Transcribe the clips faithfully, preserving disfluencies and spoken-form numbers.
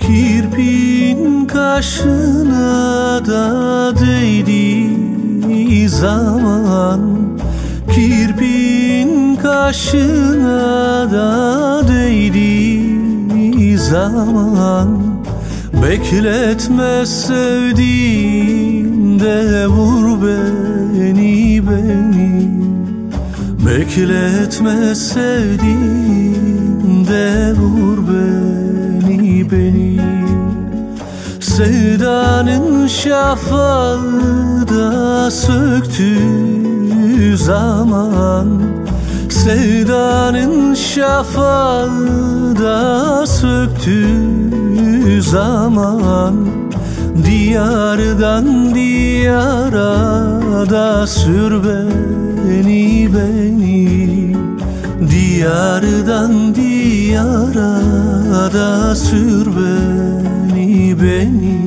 Kirpin kaşına da değdiği zaman, kirpin kaşına da değdiği zaman, bekletme sevdiğimde vur beni beni. Bekletme sevdiğimde vur beni beni. Sevdanın şafağı da söktüğü zaman, sevdanın şafağı da söktüğü zaman, diyardan diyara da sür beni beni. Diyardan diyara da sür beni beni.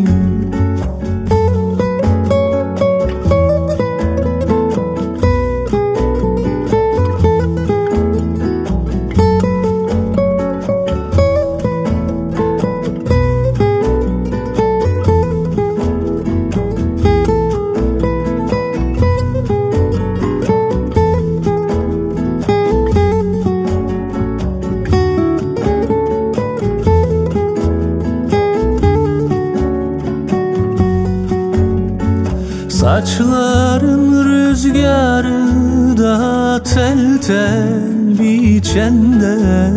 Saçların rüzgarı da tel tel biçende,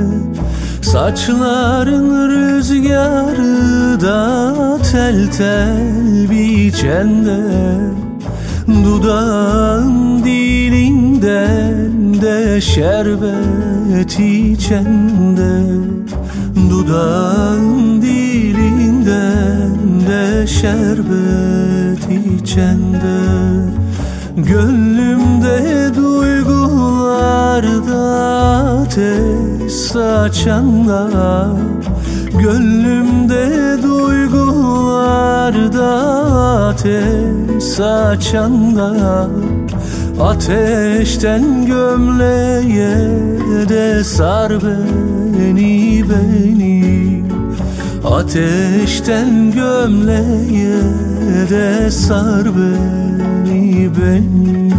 saçların rüzgarı da tel tel biçende, dudağın dilinden de şerbet içende, dudağın dilinden de şerbet içende. Gönlümde duygularda ateş saçanda, gönlümde duygularda ateş saçanda, ateşten gömleğe de sar beni beni. Ateşten gömleğe de sar beni beni.